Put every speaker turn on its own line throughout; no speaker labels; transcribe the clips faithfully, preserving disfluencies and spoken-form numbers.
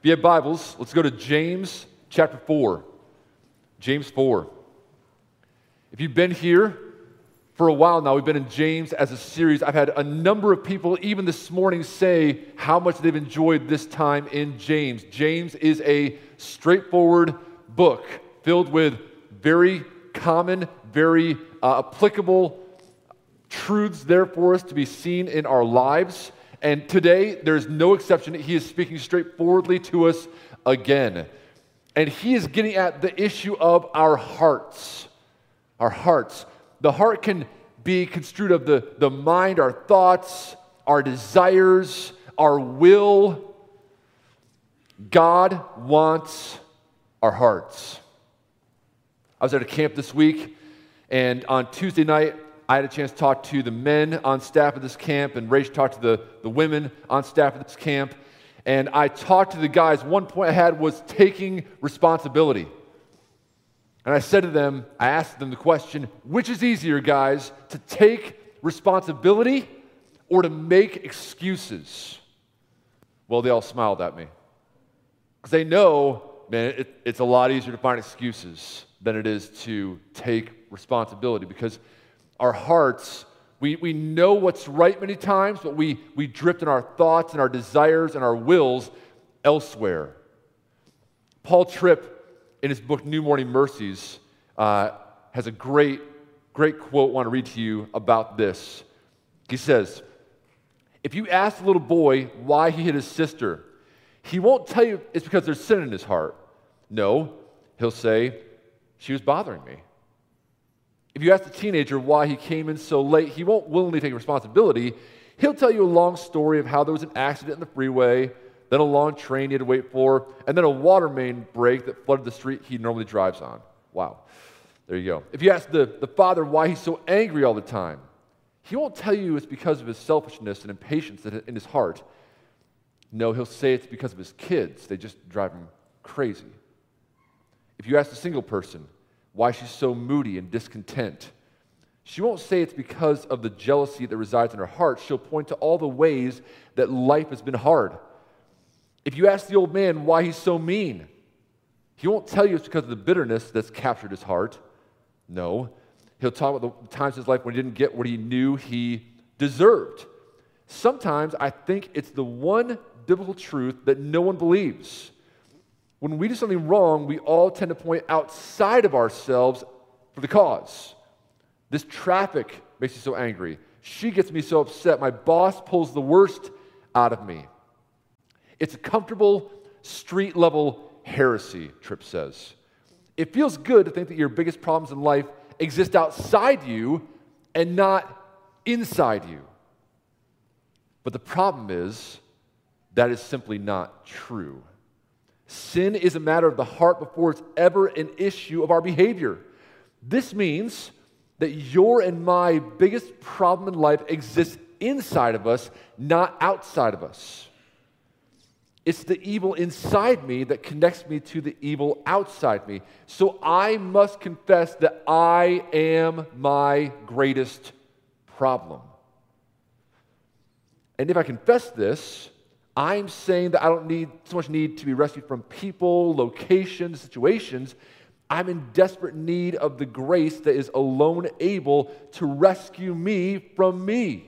If you have Bibles, let's go to James chapter four. James four. If you've been here for a while now, we've been in James as a series. I've had a number of people, even this morning, say how much they've enjoyed this time in James. James is a straightforward book filled with very common, very uh, applicable truths there for us to be seen in our lives. And today, there's no exception. He is speaking straightforwardly to us again. And he is getting at the issue of our hearts. Our hearts. The heart can be construed of the, the mind, our thoughts, our desires, our will. God wants our hearts. I was at a camp this week, and on Tuesday night, I had a chance to talk to the men on staff of this camp, and Rach talked to the, the women on staff of this camp. And I talked to the guys. One point I had was taking responsibility. And I said to them, I asked them the question, which is easier, guys, to take responsibility or to make excuses? Well, they all smiled at me. Because they know, man, it, it's a lot easier to find excuses than it is to take responsibility. Because our hearts, we, we know what's right many times, but we, we drift in our thoughts and our desires and our wills elsewhere. Paul Tripp, in his book, New Morning Mercies, uh, has a great, great quote I want to read to you about this. He says, if you ask a little boy why he hit his sister, he won't tell you it's because there's sin in his heart. No, he'll say, she was bothering me. If you ask a teenager why he came in so late, he won't willingly take responsibility. He'll tell you a long story of how there was an accident in the freeway, then a long train he had to wait for, and then a water main break that flooded the street he normally drives on. Wow. There you go. If you ask the, the father why he's so angry all the time, he won't tell you it's because of his selfishness and impatience in his heart. No, he'll say it's because of his kids. They just drive him crazy. If you ask a single person why she's so moody and discontent, she won't say it's because of the jealousy that resides in her heart. She'll point to all the ways that life has been hard. If you ask the old man why he's so mean, he won't tell you it's because of the bitterness that's captured his heart. No, he'll talk about the times in his life when he didn't get what he knew he deserved. Sometimes I think it's the one biblical truth that no one believes. When we do something wrong, we all tend to point outside of ourselves for the cause. This traffic makes me so angry. She gets me so upset. My boss pulls the worst out of me. It's a comfortable, street-level heresy, Tripp says. It feels good to think that your biggest problems in life exist outside you and not inside you. But the problem is, that is simply not true. Sin is a matter of the heart before it's ever an issue of our behavior. This means that your and my biggest problem in life exists inside of us, not outside of us. It's the evil inside me that connects me to the evil outside me. So I must confess that I am my greatest problem. And if I confess this, I'm saying that I don't need so much need to be rescued from people, locations, situations. I'm in desperate need of the grace that is alone able to rescue me from me.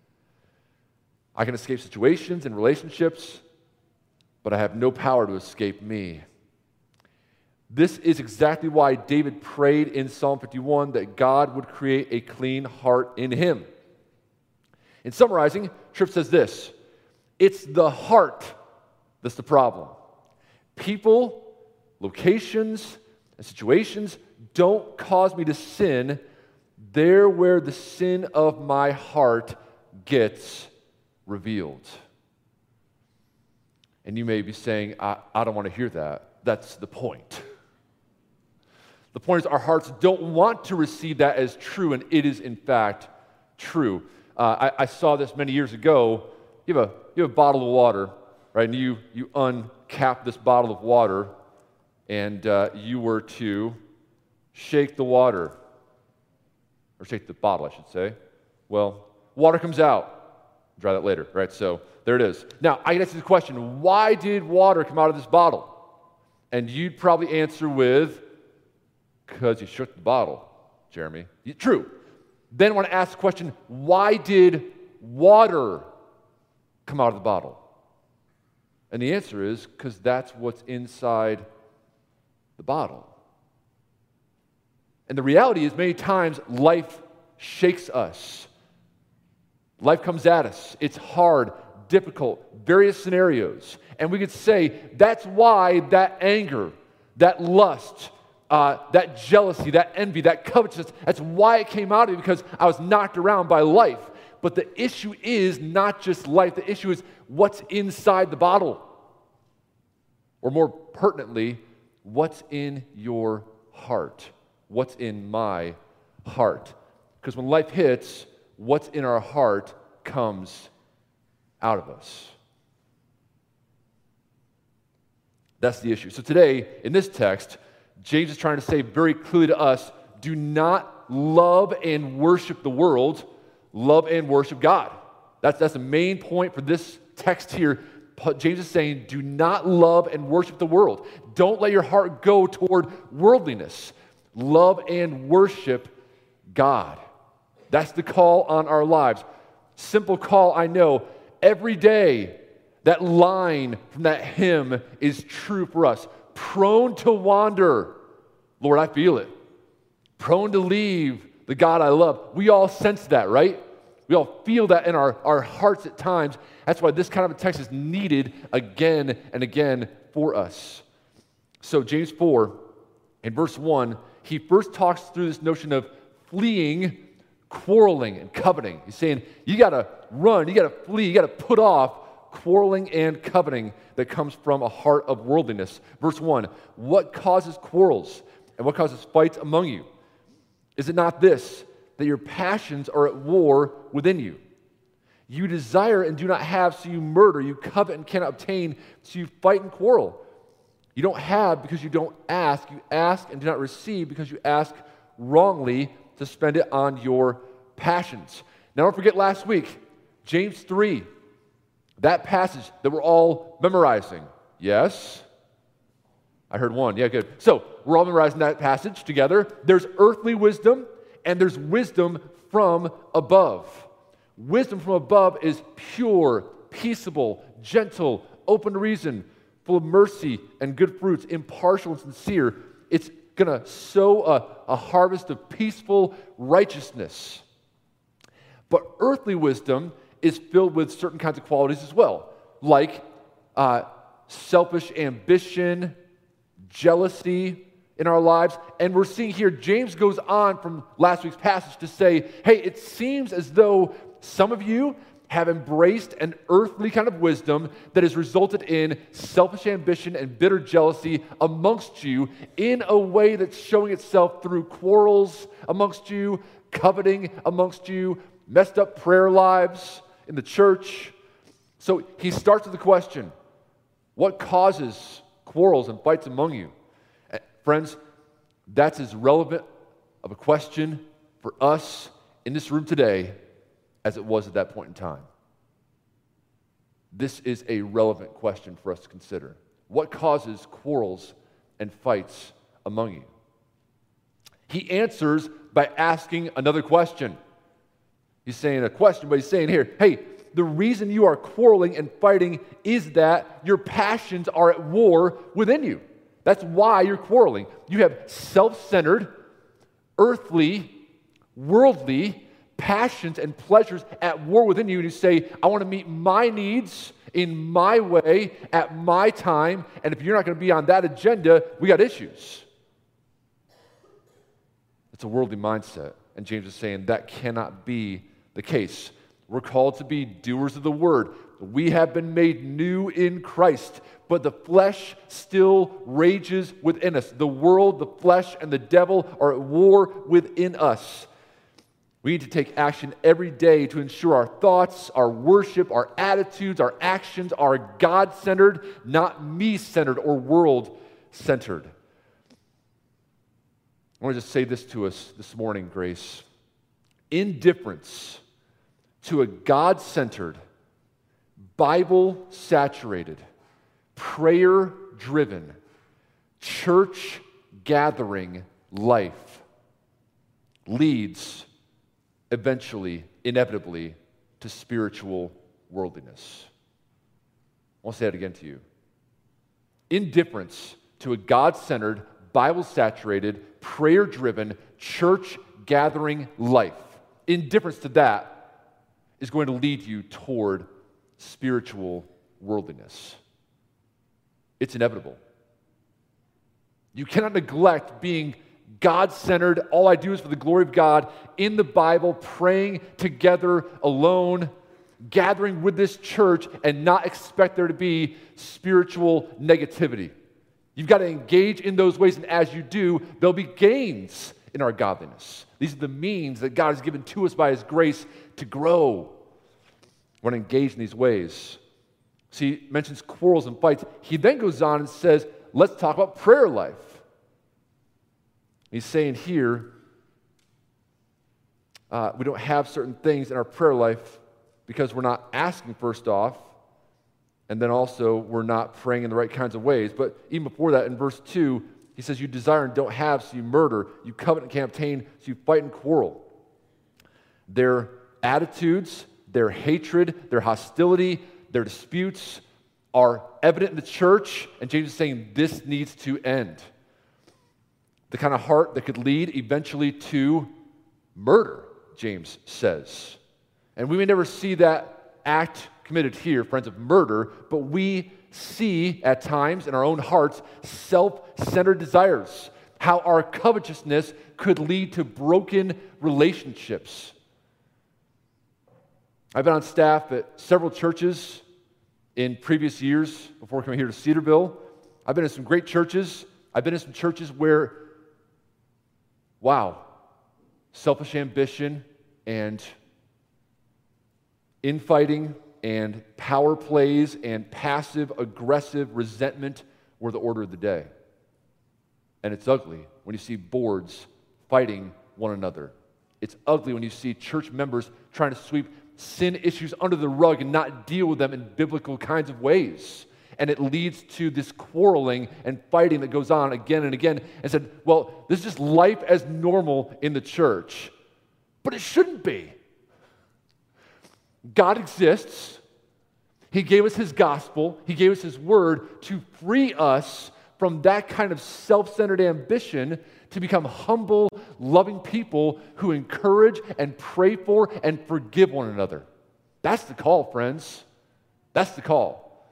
I can escape situations and relationships, but I have no power to escape me. This is exactly why David prayed in Psalm fifty-one that God would create a clean heart in him. In summarizing, Tripp says this: it's the heart that's the problem. People, locations, and situations don't cause me to sin. They're where the sin of my heart gets revealed. And you may be saying, I, I don't want to hear that. That's the point. The point is our hearts don't want to receive that as true, and it is in fact true. Uh, I, I saw this many years ago. You have a, you have a bottle of water, right? And you, you uncap this bottle of water, and uh, you were to shake the water, or shake the bottle, I should say. Well, water comes out. Try that later, right? So there it is. Now, I can ask you the question, why did water come out of this bottle? And you'd probably answer with, because you shook the bottle, Jeremy. True. Then I want to ask the question, why did water come out of the bottle? And the answer is, because that's what's inside the bottle. And the reality is, many times, life shakes us. Life comes at us. It's hard, difficult, various scenarios. And we could say, that's why that anger, that lust, uh, that jealousy, that envy, that covetousness, that's why it came out of me, because I was knocked around by life. But the issue is not just life. The issue is what's inside the bottle. Or more pertinently, what's in your heart. What's in my heart. Because when life hits, what's in our heart comes out of us. That's the issue. So today, in this text, James is trying to say very clearly to us, do not love and worship the world, love and worship God. That's, that's the main point for this text here. James is saying, do not love and worship the world. Don't let your heart go toward worldliness. Love and worship God. That's the call on our lives. Simple call, I know. Every day, that line from that hymn is true for us. Prone to wander. Lord, I feel it. Prone to leave the God I love. We all sense that, right? We all feel that in our, our hearts at times. That's why this kind of a text is needed again and again for us. So James four, in verse one, he first talks through this notion of fleeing, quarreling, and coveting. He's saying, you got to run, you got to flee, you got to put off quarreling and coveting that comes from a heart of worldliness. Verse one, what causes quarrels and what causes fights among you? Is it not this, that your passions are at war within you? You desire and do not have, so you murder. You covet and cannot obtain, so you fight and quarrel. You don't have because you don't ask. You ask and do not receive because you ask wrongly to spend it on your passions. Now don't forget last week, James three, that passage that we're all memorizing. Yes? I heard one. Yeah, good. So we're all memorizing that passage together. There's earthly wisdom and there's wisdom from above. Wisdom from above is pure, peaceable, gentle, open to reason, full of mercy and good fruits, impartial and sincere. It's going to sow a, a harvest of peaceful righteousness. But earthly wisdom is filled with certain kinds of qualities as well, like uh, selfish ambition, jealousy in our lives. And we're seeing here, James goes on from last week's passage to say, hey, it seems as though some of you have embraced an earthly kind of wisdom that has resulted in selfish ambition and bitter jealousy amongst you in a way that's showing itself through quarrels amongst you, coveting amongst you, messed up prayer lives in the church. So he starts with the question, what causes quarrels and fights among you? And friends, that's as relevant of a question for us in this room today as it was at that point in time. This is a relevant question for us to consider. What causes quarrels and fights among you? He answers by asking another question. He's saying a question, but he's saying here, hey, the reason you are quarreling and fighting is that your passions are at war within you. That's why you're quarreling. You have self-centered, earthly, worldly passions and pleasures at war within you, and you say, I want to meet my needs in my way, at my time, and if you're not going to be on that agenda, we got issues. It's a worldly mindset, and James is saying that cannot be the case. We're called to be doers of the word. We have been made new in Christ, but the flesh still rages within us. The world, the flesh, and the devil are at war within us. We need to take action every day to ensure our thoughts, our worship, our attitudes, our actions are God-centered, not me-centered or world-centered. I want to just say this to us this morning, Grace. Indifference to a God-centered, Bible-saturated, prayer-driven, church-gathering life leads eventually, inevitably, to spiritual worldliness. I'll say that again to you. Indifference to a God-centered, Bible-saturated, prayer-driven, church-gathering life, indifference to that is going to lead you toward spiritual worldliness. It's inevitable. You cannot neglect being God-centered, all I do is for the glory of God, in the Bible, praying together alone, gathering with this church, and not expect there to be spiritual negativity. You've got to engage in those ways, and as you do, there'll be gains in our godliness. These are the means that God has given to us by His grace to grow. We're going to engage in these ways. See, he mentions quarrels and fights. He then goes on and says, let's talk about prayer life. He's saying here, uh, we don't have certain things in our prayer life because we're not asking first off, and then also we're not praying in the right kinds of ways. But even before that, in verse two, he says, you desire and don't have, so you murder. You covet and can't obtain, so you fight and quarrel. Their attitudes, their hatred, their hostility, their disputes are evident in the church, and James is saying this needs to end. The kind of heart that could lead eventually to murder, James says. And we may never see that act committed here, friends, of murder, but we see at times in our own hearts self-centered desires, how our covetousness could lead to broken relationships. I've been on staff at several churches in previous years before coming here to Cedarville. I've been in some great churches. I've been in some churches where, wow, selfish ambition and infighting and power plays and passive-aggressive resentment were the order of the day. And it's ugly when you see boards fighting one another. It's ugly when you see church members trying to sweep sin issues under the rug and not deal with them in biblical kinds of ways. And it leads to this quarreling and fighting that goes on again and again. And said, well, this is just life as normal in the church. But it shouldn't be. God exists. He gave us His gospel. He gave us His word to free us from that kind of self-centered ambition to become humble, loving people who encourage and pray for and forgive one another. That's the call, friends. That's the call.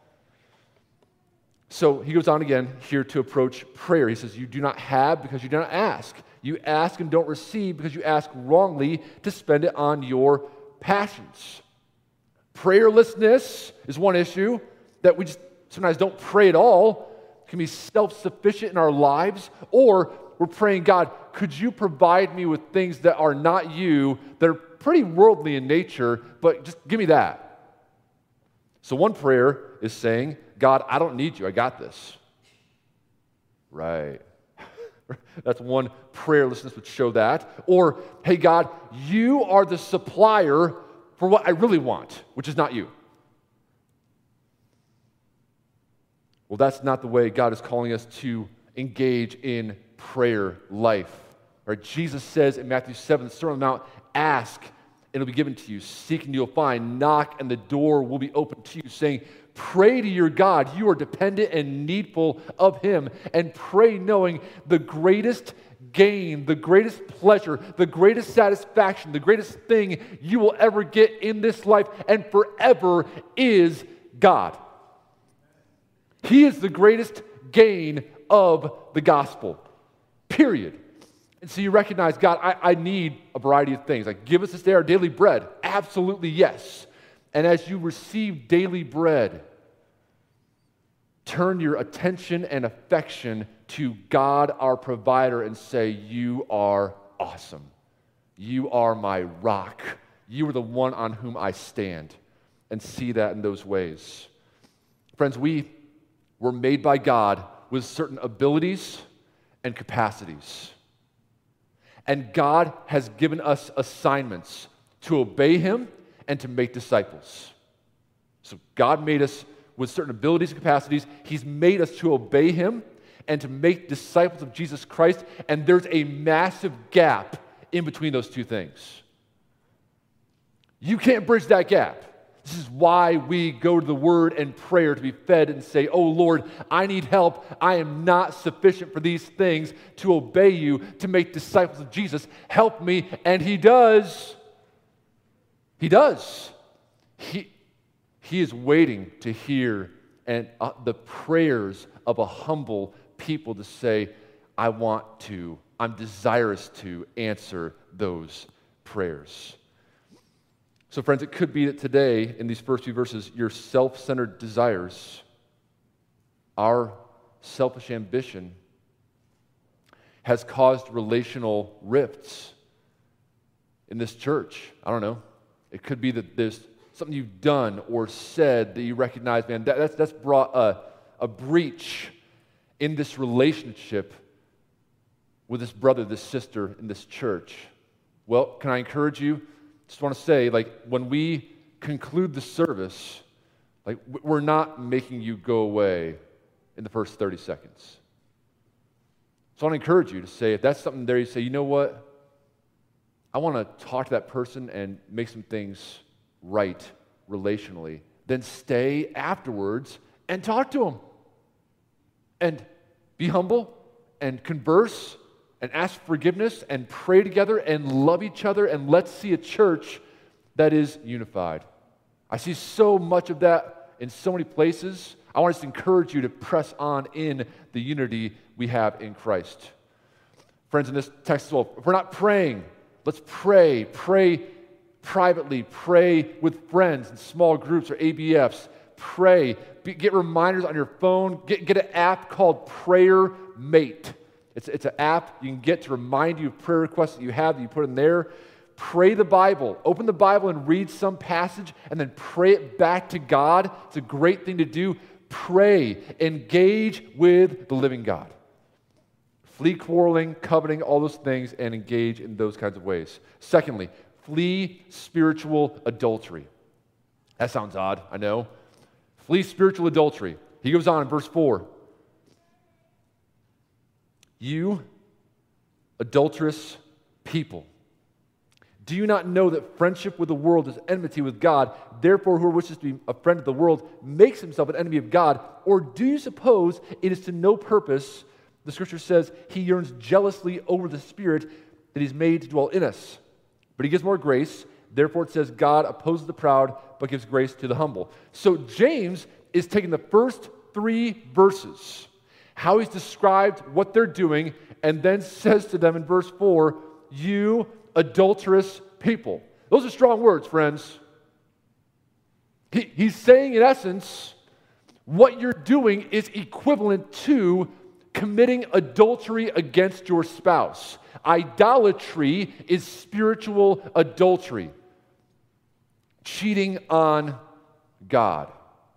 So he goes on again here to approach prayer. He says, you do not have because you do not ask. You ask and don't receive because you ask wrongly to spend it on your passions. Prayerlessness is one issue, that we just sometimes don't pray at all. It can be self-sufficient in our lives, or we're praying, God, could you provide me with things that are not you, that are pretty worldly in nature, but just give me that. So one prayer is saying, God, I don't need you, I got this. Right. That's one prayerlessness would show that. Or, hey, God, you are the supplier for what I really want, which is not you. Well, that's not the way God is calling us to engage in prayer life. Right? Jesus says in Matthew seven, the Sermon on the Mount, ask, and it'll be given to you. Seek, and you'll find. Knock, and the door will be opened to you, saying, pray to your God. You are dependent and needful of Him, and pray knowing the greatest gain, the greatest pleasure, the greatest satisfaction, the greatest thing you will ever get in this life and forever is God. He is the greatest gain of the gospel, period. And so you recognize, God, I, I need a variety of things. Like, give us this day our daily bread. Absolutely, yes. And as you receive daily bread, turn your attention and affection to God, our provider, and say, you are awesome. You are my rock. You are the one on whom I stand. And see that in those ways. Friends, we were made by God with certain abilities and capacities. And God has given us assignments to obey Him and to make disciples. So God made us with certain abilities and capacities. He's made us to obey him and to make disciples of Jesus Christ, and there's a massive gap in between those two things. You can't bridge that gap. This is why we go to the Word and prayer to be fed and say, oh Lord, I need help. I am not sufficient for these things to obey you, to make disciples of Jesus. Help me. And he does. He does. He, he is waiting to hear and uh, the prayers of a humble people to say, I want to, I'm desirous to answer those prayers. So friends, it could be that today, in these first few verses, your self-centered desires, our selfish ambition, has caused relational rifts in this church. I don't know. It could be that there's something you've done or said that you recognize, man, that, that's, that's brought a, a breach in this relationship with this brother, this sister in this church. Well, can I encourage you? Just want to say, like, when we conclude the service, like, we're not making you go away in the first thirty seconds. So I want to encourage you to say, if that's something there, you say, you know what? I want to talk to that person and make some things right relationally. Then stay afterwards and talk to them. And be humble and converse and ask forgiveness and pray together and love each other, and let's see a church that is unified. I see so much of that in so many places. I want to encourage you to press on in the unity we have in Christ. Friends, in this text as well, if we're not praying, let's pray. Pray privately. Pray with friends in small groups or A B Fs. Pray. Be, get reminders on your phone. Get, get an app called Prayer Mate. It's, it's an app you can get to remind you of prayer requests that you have that you put in there. Pray the Bible. Open the Bible and read some passage and then pray it back to God. It's a great thing to do. Pray. Engage with the living God. Flee quarreling, coveting, all those things, and engage in those kinds of ways. Secondly, flee spiritual adultery. That sounds odd, I know. Flee spiritual adultery. He goes on in verse four. You adulterous people, do you not know that friendship with the world is enmity with God? Therefore, whoever wishes to be a friend of the world makes himself an enemy of God. Or do you suppose it is to no purpose, the Scripture says, he yearns jealously over the Spirit that he's made to dwell in us? But he gives more grace. Therefore, it says, God opposes the proud, but gives grace to the humble. So James is taking the first three verses, how he's described what they're doing, and then says to them in verse four, you adulterous people. Those are strong words, friends. He, he's saying, in essence, what you're doing is equivalent to committing adultery against your spouse. Idolatry is spiritual adultery, cheating on God.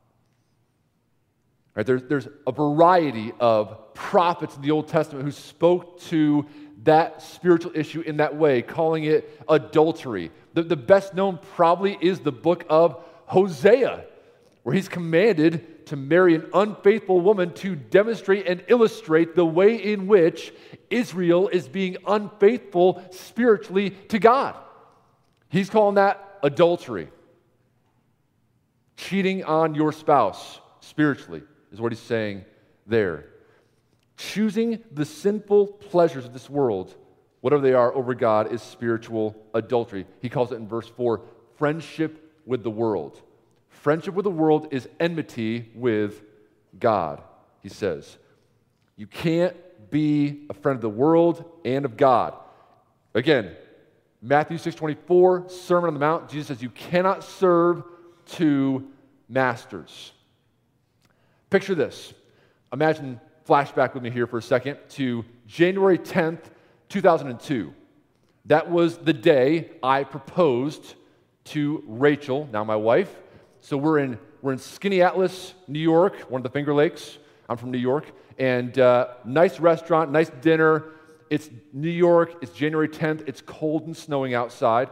Right, there's, there's a variety of prophets in the Old Testament who spoke to that spiritual issue in that way, calling it adultery. The, the best known probably is the book of Hosea, where he's commanded to marry an unfaithful woman to demonstrate and illustrate the way in which Israel is being unfaithful spiritually to God. He's calling that adultery. Cheating on your spouse spiritually is what he's saying there. Choosing the sinful pleasures of this world, whatever they are, over God is spiritual adultery. He calls it in verse four, friendship with the world. Friendship with the world is enmity with God, he says. You can't be a friend of the world and of God. Again, Matthew six twenty-four, Sermon on the Mount, Jesus says you cannot serve two masters. Picture this. Imagine, flashback with me here for a second to January tenth, two thousand two. That was the day I proposed to Rachel, now my wife. So we're in we're in Skaneateles, New York, one of the Finger Lakes. I'm from New York. And uh, nice restaurant, nice dinner. It's New York. It's January tenth. It's cold and snowing outside.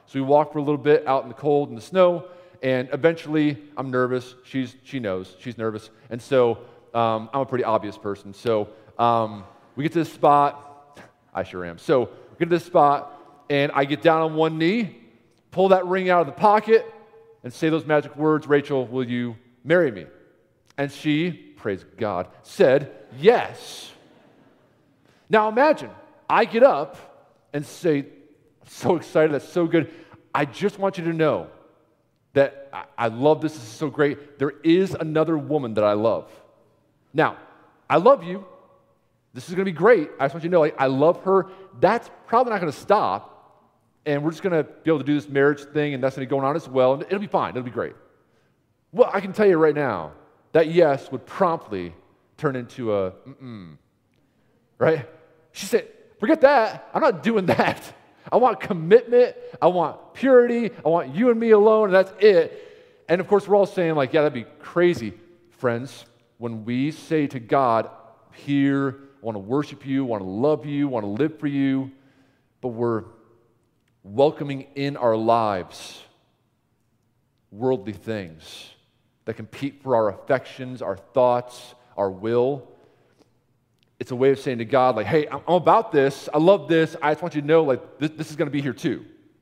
So we walk for a little bit out in the cold and the snow, and eventually I'm nervous. She's, she knows she's nervous. And so um, I'm a pretty obvious person. So um, we get to this spot. I sure am. So we get to this spot, and I get down on one knee, pull that ring out of the pocket, and say those magic words, Rachel, will you marry me? And she, praise God, said yes. Now imagine, I get up and say, I'm so excited, that's so good. I just want you to know that I, I love this, this is so great. There is another woman that I love. Now, I love you. This is going to be great. I just want you to know, like, I love her. That's probably not going to stop, and we're just going to be able to do this marriage thing, and that's going to be going on as well, and it'll be fine. It'll be great. Well, I can tell you right now, that yes would promptly turn into a mm-mm, right? She said, forget that. I'm not doing that. I want commitment. I want purity. I want you and me alone, and that's it. And of course, we're all saying, like, yeah, that'd be crazy. Friends, when we say to God, here, I want to worship you, I want to love you, I want to live for you, but we're welcoming in our lives worldly things that compete for our affections, our thoughts, our will. It's a way of saying to God, like, hey, I'm about this. I love this. I just want you to know, like, this, this is going to be here too.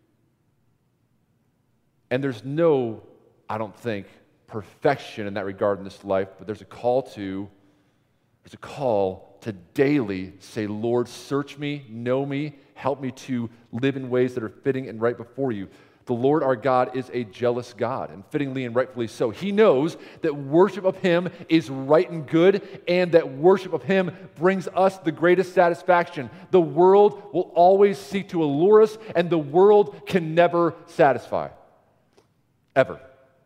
And there's no, I don't think, perfection in that regard in this life, but there's a call to, there's a call to daily say, Lord, search me, know me, help me to live in ways that are fitting and right before you. The Lord our God is a jealous God, and fittingly and rightfully so. He knows that worship of Him is right and good, and that worship of Him brings us the greatest satisfaction. The world will always seek to allure us, and the world can never satisfy. Ever.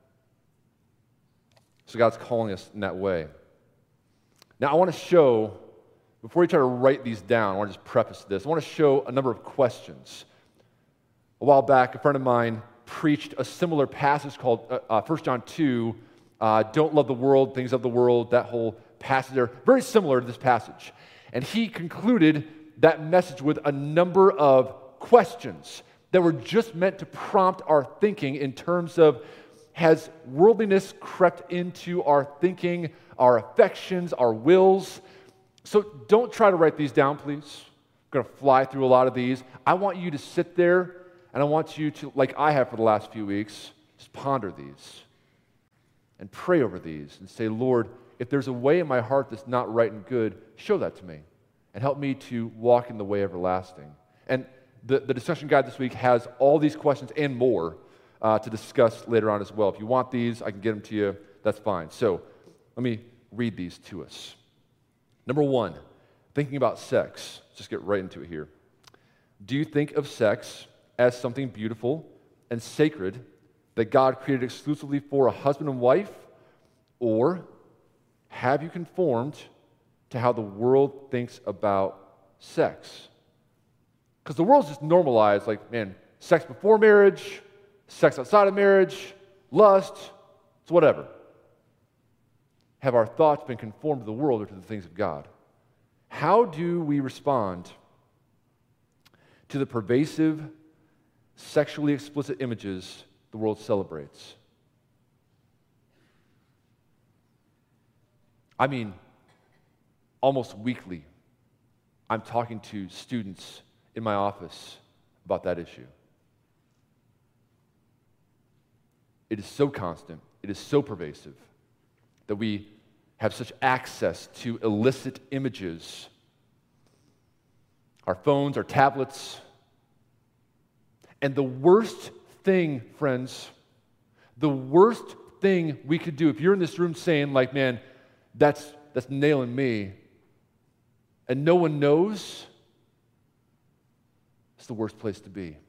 So God's calling us in that way. Now I want to show, before you try to write these down, I want to just preface this. I want to show a number of questions. A while back, a friend of mine preached a similar passage called uh, uh, First John two, uh, don't love the world, things of the world, that whole passage there, very similar to this passage. And he concluded that message with a number of questions that were just meant to prompt our thinking in terms of, has worldliness crept into our thinking, our affections, our wills? So don't try to write these down, please. I'm going to fly through a lot of these. I want you to sit there, and I want you to, like I have for the last few weeks, just ponder these and pray over these and say, Lord, if there's a way in my heart that's not right and good, show that to me and help me to walk in the way everlasting. And the, the discussion guide this week has all these questions and more uh, to discuss later on as well. If you want these, I can get them to you. That's fine. So let me read these to us. Number one, thinking about sex. Let's just get right into it here. Do you think of sex as something beautiful and sacred that God created exclusively for a husband and wife? Or have you conformed to how the world thinks about sex? Because the world's just normalized, like, man, sex before marriage, sex outside of marriage, lust, it's whatever. Have our thoughts been conformed to the world or to the things of God? How do we respond to the pervasive, sexually explicit images the world celebrates? I mean, almost weekly, I'm talking to students in my office about that issue. It is so constant, it is so pervasive, that we have such access to illicit images. Our phones, our tablets. And the worst thing, friends, the worst thing we could do, if you're in this room saying, like, man, that's that's nailing me, and no one knows, it's the worst place to be.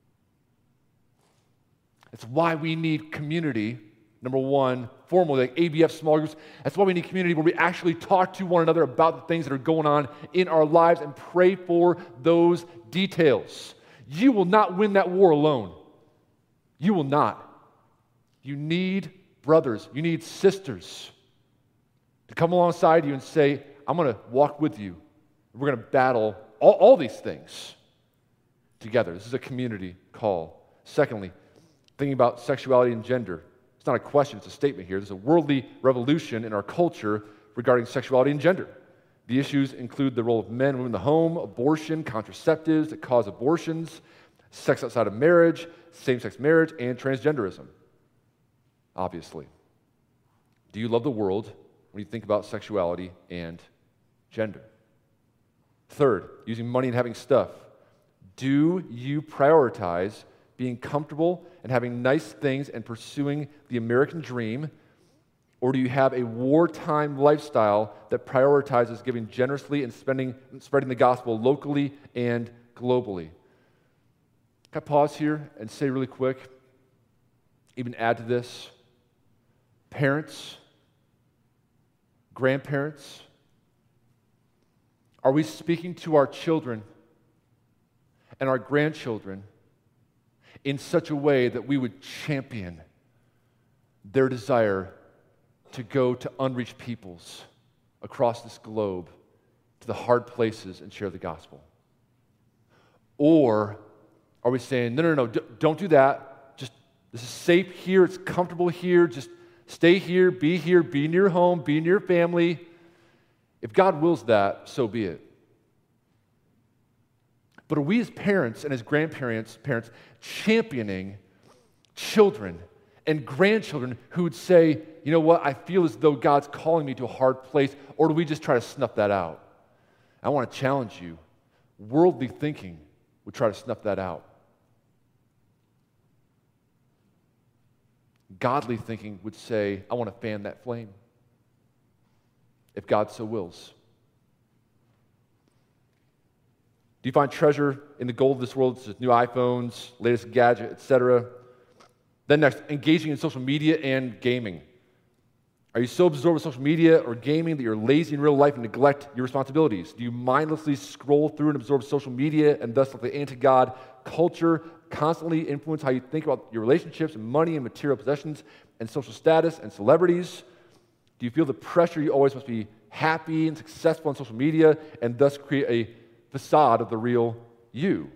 It's why we need community. Number one, formally, like A B F small groups. That's why we need community where we actually talk to one another about the things that are going on in our lives and pray for those details. You will not win that war alone. You will not. You need brothers. You need sisters to come alongside you and say, I'm going to walk with you. We're going to battle all, all these things together. This is a community call. Secondly, thinking about sexuality and gender. It's not a question, it's a statement here. There's a worldly revolution in our culture regarding sexuality and gender. The issues include the role of men and women in the home, abortion, contraceptives that cause abortions, sex outside of marriage, same-sex marriage, and transgenderism, obviously. Do you love the world when you think about sexuality and gender? Third, using money and having stuff. Do you prioritize being comfortable and having nice things and pursuing the American dream, or do you have a wartime lifestyle that prioritizes giving generously and spending, spreading the gospel locally and globally? Can I pause here and say really quick, even add to this, parents, grandparents, are we speaking to our children and our grandchildren in such a way that we would champion their desire to go to unreached peoples across this globe, to the hard places, and share the gospel? Or are we saying, no, no, no, d- don't do that. Just, this is safe here, it's comfortable here, just stay here, be here, be near home, be near family. If God wills that, so be it. But are we as parents and as grandparents, parents, championing children and grandchildren who would say, you know what, I feel as though God's calling me to a hard place, or do we just try to snuff that out? I want to challenge you. Worldly thinking would try to snuff that out. Godly thinking would say, I want to fan that flame, if God so wills. Do you find treasure in the gold of this world, such as new iPhones, latest gadget, et cetera? Then next, engaging in social media and gaming. Are you so absorbed with social media or gaming that you're lazy in real life and neglect your responsibilities? Do you mindlessly scroll through and absorb social media and thus let the anti-God culture constantly influence how you think about your relationships and money and material possessions and social status and celebrities? Do you feel the pressure you always must be happy and successful on social media and thus create a facade of the real you?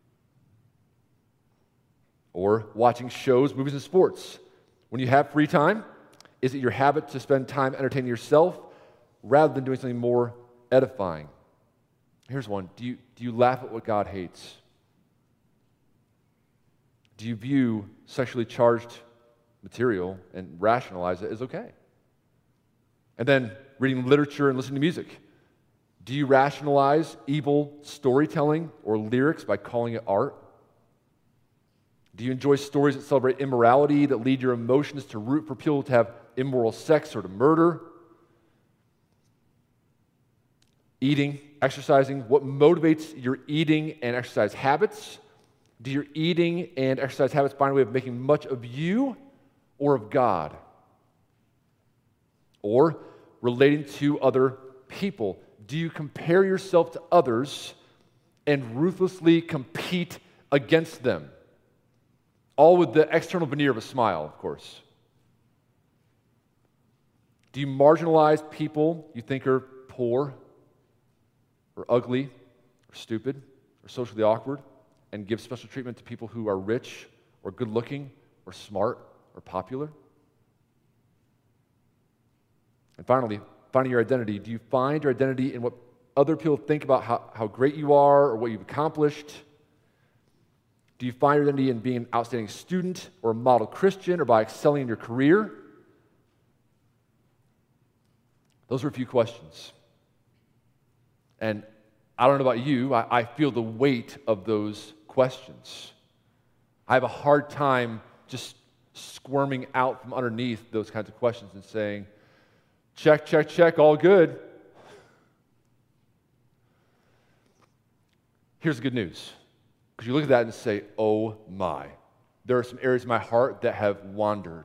Or watching shows, movies, and sports. When you have free time, is it your habit to spend time entertaining yourself rather than doing something more edifying? Here's one. Do you, do you laugh at what God hates? Do you view sexually charged material and rationalize it as okay? And then reading literature and listening to music. Do you rationalize evil storytelling or lyrics by calling it art? Do you enjoy stories that celebrate immorality, that lead your emotions to root for people to have immoral sex or to murder? Eating, exercising, what motivates your eating and exercise habits? Do your eating and exercise habits find a way of making much of you or of God? Or relating to other people? Do you compare yourself to others and ruthlessly compete against them? All with the external veneer of a smile, of course. Do you marginalize people you think are poor or ugly or stupid or socially awkward and give special treatment to people who are rich or good-looking or smart or popular? And finally, finding your identity. Do you find your identity in what other people think about how, how great you are or what you've accomplished? Do you find your identity in being an outstanding student or a model Christian or by excelling in your career? Those are a few questions. And I don't know about you, I, I feel the weight of those questions. I have a hard time just squirming out from underneath those kinds of questions and saying, check, check, check, all good. Here's the good news. Because you look at that and say, oh my, there are some areas of my heart that have wandered.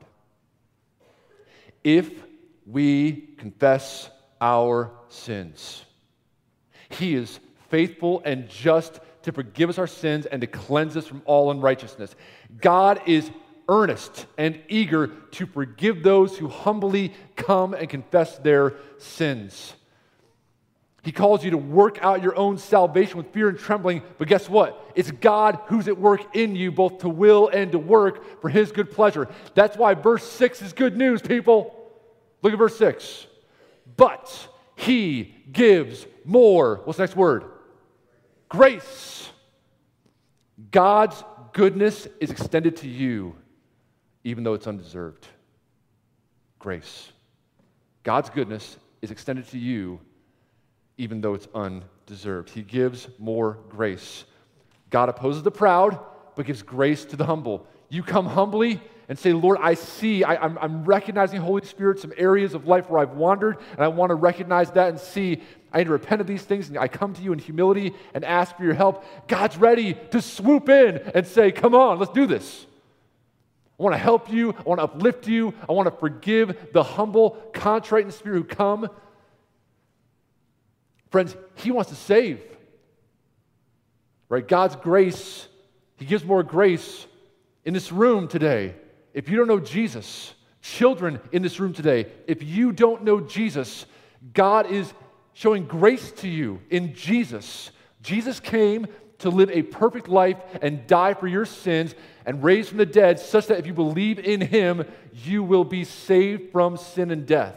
If we confess our sins, He is faithful and just to forgive us our sins and to cleanse us from all unrighteousness. God is earnest and eager to forgive those who humbly come and confess their sins. He calls you to work out your own salvation with fear and trembling, but guess what? It's God who's at work in you, both to will and to work for his good pleasure. That's why verse six is good news, people. Look at verse six. But he gives more. What's the next word? Grace. God's goodness is extended to you, even though it's undeserved. Grace. God's goodness is extended to you, even though it's undeserved. He gives more grace. God opposes the proud, but gives grace to the humble. You come humbly and say, Lord, I see, I, I'm, I'm recognizing, Holy Spirit, some areas of life where I've wandered, and I want to recognize that and see, I need to repent of these things, and I come to you in humility and ask for your help. God's ready to swoop in and say, come on, let's do this. I want to help you. I want to uplift you. I want to forgive the humble, contrite in spirit who come. Friends, he wants to save. Right? God's grace, he gives more grace in this room today. If you don't know Jesus, children in this room today, if you don't know Jesus, God is showing grace to you in Jesus. Jesus came to live a perfect life and die for your sins and raise from the dead, such that if you believe in him, you will be saved from sin and death.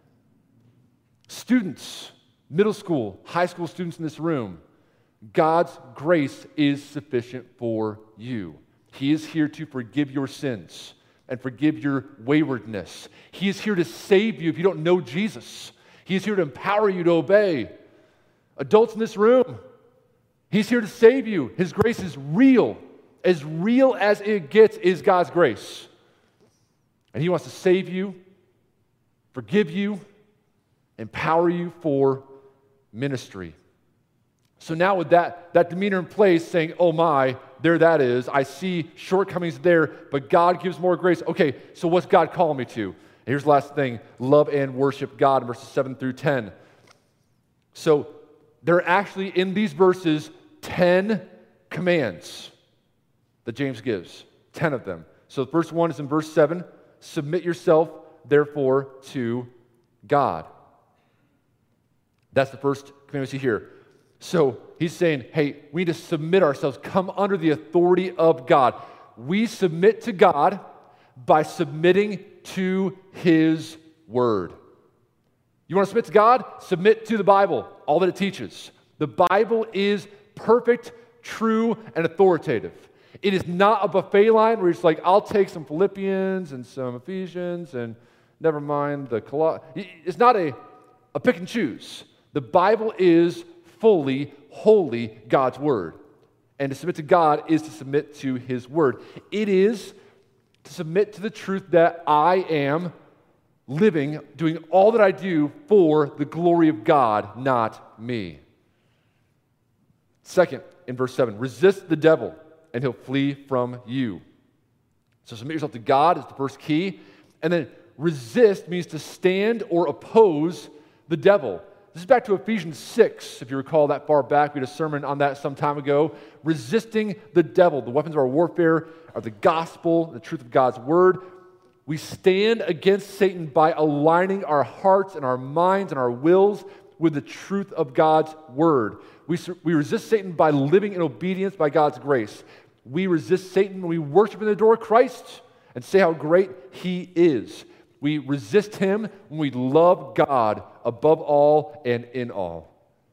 Students, middle school, high school students in this room, God's grace is sufficient for you. He is here to forgive your sins and forgive your waywardness. He is here to save you if you don't know Jesus. He is here to empower you to obey. Adults in this room, he's here to save you. His grace is real. As real as it gets is God's grace. And he wants to save you, forgive you, empower you for ministry. So now with that, that demeanor in place, saying, oh my, there that is, I see shortcomings there, but God gives more grace. Okay, so what's God calling me to? And here's the last thing, love and worship God, verses seven through ten. So there are actually in these verses ten commands that James gives, ten of them. So the first one is in verse seven, submit yourself, therefore, to God. That's the first commandment you see here. So he's saying, hey, we need to submit ourselves, come under the authority of God. We submit to God by submitting to his word. You want to submit to God? Submit to the Bible, all that it teaches. The Bible is perfect, true, and authoritative. It is not a buffet line where it's like, I'll take some Philippians and some Ephesians and never mind the Colossians. It's not a, a pick and choose. The Bible is fully, wholly God's word. And to submit to God is to submit to his word. It is to submit to the truth that I am living, doing all that I do for the glory of God, not me. Second, in verse seven, resist the devil and he'll flee from you. So submit yourself to God is the first key. And then resist means to stand or oppose the devil. This is back to Ephesians six, if you recall that far back. We had a sermon on that some time ago. Resisting the devil. The weapons of our warfare are the gospel, the truth of God's word. We stand against Satan by aligning our hearts and our minds and our wills with the truth of God's word. We, we resist Satan by living in obedience by God's grace. We resist Satan when we worship and adore Christ and say how great he is. We resist him when we love God above all and in all.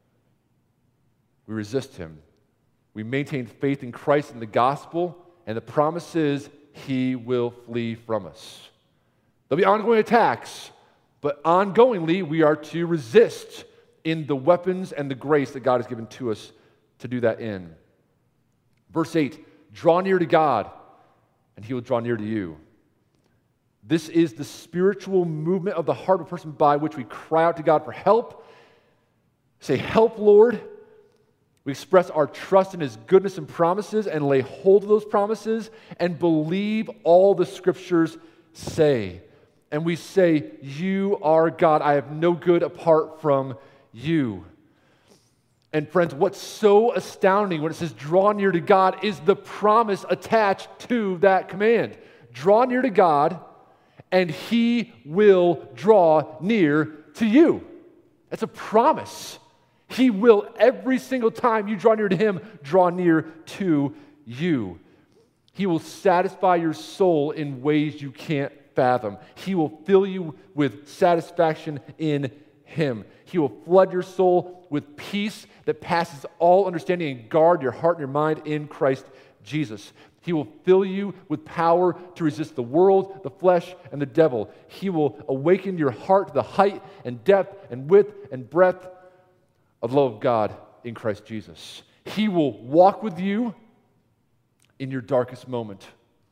We resist him. We maintain faith in Christ and the gospel, and the promise is he will flee from us. There'll be ongoing attacks, but ongoingly we are to resist in the weapons and the grace that God has given to us to do that in. Verse eight, draw near to God, and he will draw near to you. This is the spiritual movement of the heart of a person by which we cry out to God for help. Say, help, Lord. We express our trust in his goodness and promises and lay hold of those promises and believe all the scriptures say. And we say, you are God. I have no good apart from you. And friends, what's so astounding when it says draw near to God is the promise attached to that command. Draw near to God, and he will draw near to you. That's a promise. He will, every single time you draw near to him, draw near to you. He will satisfy your soul in ways you can't fathom. He will fill you with satisfaction in him. He will flood your soul with peace that passes all understanding and guard your heart and your mind in Christ Jesus. He will fill you with power to resist the world, the flesh, and the devil. He will awaken your heart to the height and depth and width and breadth of the love of God in Christ Jesus. He will walk with you in your darkest moment.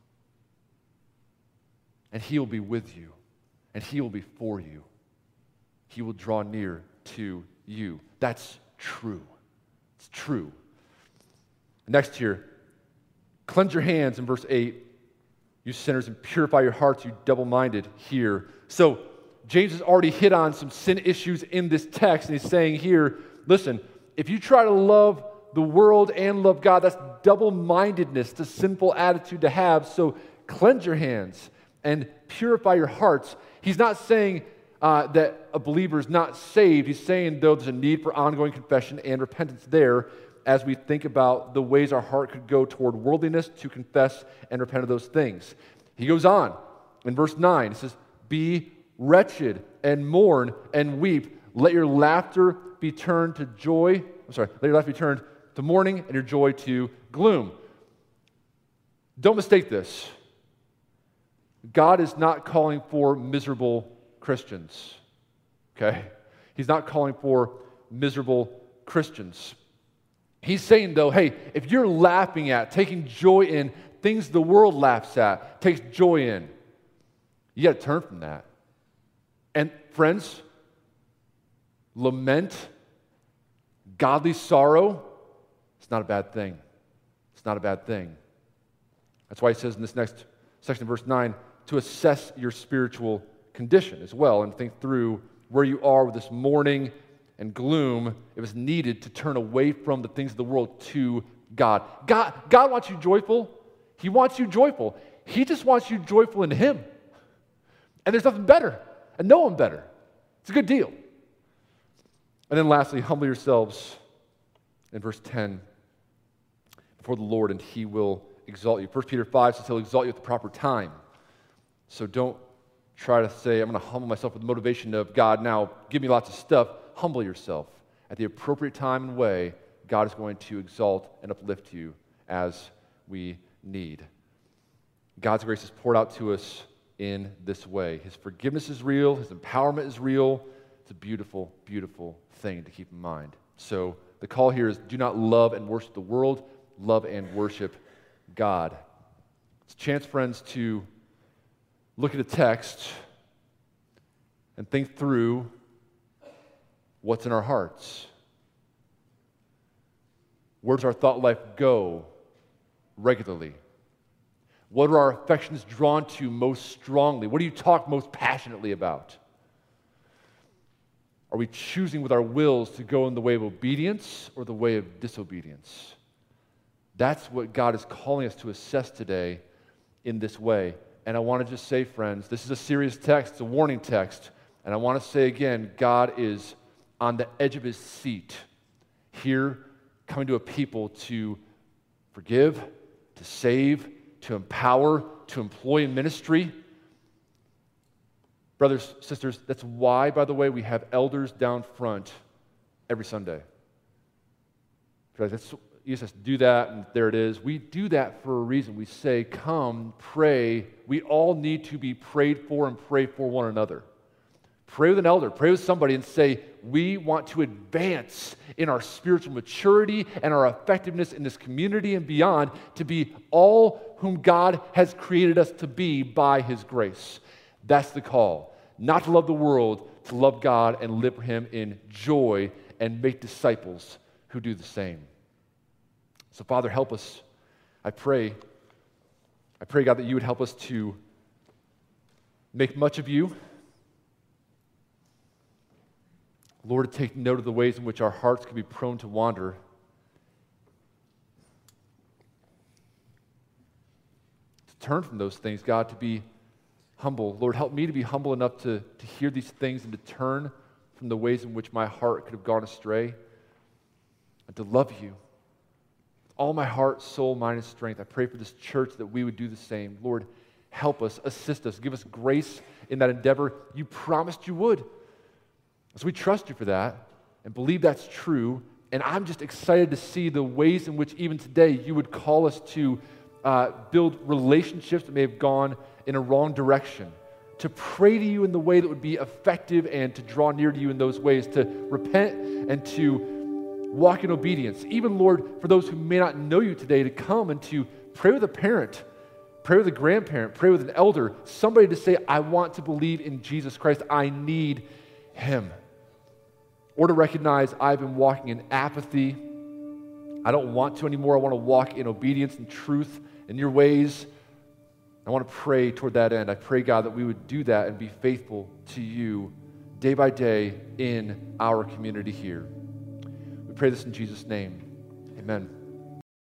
And he will be with you. And he will be for you. He will draw near to you. That's true. It's true. Next here, cleanse your hands in verse eight, you sinners, and purify your hearts, you double-minded here. So James has already hit on some sin issues in this text, and he's saying here, listen, if you try to love the world and love God, that's double-mindedness, it's a sinful attitude to have. So cleanse your hands and purify your hearts. He's not saying uh, that a believer is not saved. He's saying, though, there's a need for ongoing confession and repentance there as we think about the ways our heart could go toward worldliness, to confess and repent of those things. He goes on in verse nine. He says, be wretched and mourn and weep. Let your laughter be turned to joy. I'm sorry, let your laughter be turned to mourning and your joy to gloom. Don't mistake this. God is not calling for miserable Christians, okay? He's not calling for miserable Christians. He's saying, though, hey, if you're laughing at, taking joy in things the world laughs at, takes joy in, you got to turn from that. And friends, lament, godly sorrow, it's not a bad thing. It's not a bad thing. That's why he says in this next section of verse nine, to assess your spiritual condition as well and think through where you are with this mourning and gloom. It was needed to turn away from the things of the world to God. God, God wants you joyful. He wants you joyful. He just wants you joyful in him. And there's nothing better, and no one better. It's a good deal. And then lastly, humble yourselves in verse ten before the Lord, and he will exalt you. First Peter five says he'll exalt you at the proper time. So don't try to say, I'm going to humble myself with the motivation of God, now give me lots of stuff. Humble yourself. At the appropriate time and way, God is going to exalt and uplift you as we need. God's grace is poured out to us in this way. His forgiveness is real. His empowerment is real. It's a beautiful, beautiful thing to keep in mind. So the call here is do not love and worship the world. Love and worship God. It's a chance, friends, to look at a text and think through what's in our hearts. Where does our thought life go regularly? What are our affections drawn to most strongly? What do you talk most passionately about? Are we choosing with our wills to go in the way of obedience or the way of disobedience? That's what God is calling us to assess today in this way. And I want to just say, friends, this is a serious text, it's a warning text. And I want to say again, God is on the edge of his seat here, coming to a people to forgive, to save, to empower, to employ in ministry. Brothers, sisters, that's why, by the way, we have elders down front every Sunday. That's, you just do that, and there it is. We do that for a reason. We say, come, pray. We all need to be prayed for and pray for one another. Pray with an elder, pray with somebody and say, we want to advance in our spiritual maturity and our effectiveness in this community and beyond to be all whom God has created us to be by his grace. That's the call. Not to love the world, to love God and live for him in joy and make disciples who do the same. So, Father, help us. I pray, I pray, God, that you would help us to make much of you. Lord, to take note of the ways in which our hearts can be prone to wander. To turn from those things, God, to be humble. Lord, help me to be humble enough to, to hear these things and to turn from the ways in which my heart could have gone astray. and to love you with all my heart, soul, mind, and strength. I pray for this church that we would do the same. Lord, help us, assist us, give us grace in that endeavor you promised you would. So we trust you for that and believe that's true. And I'm just excited to see the ways in which even today you would call us to uh, build relationships that may have gone in a wrong direction, to pray to you in the way that would be effective and to draw near to you in those ways, to repent and to walk in obedience. Even, Lord, for those who may not know you today, to come and to pray with a parent, pray with a grandparent, pray with an elder, somebody to say, I want to believe in Jesus Christ. I need him. Or to recognize I've been walking in apathy. I don't want to anymore. I want to walk in obedience and truth in your ways. I want to pray toward that end. I pray, God, that we would do that and be faithful to you day by day in our community here. We pray this in Jesus' name. Amen.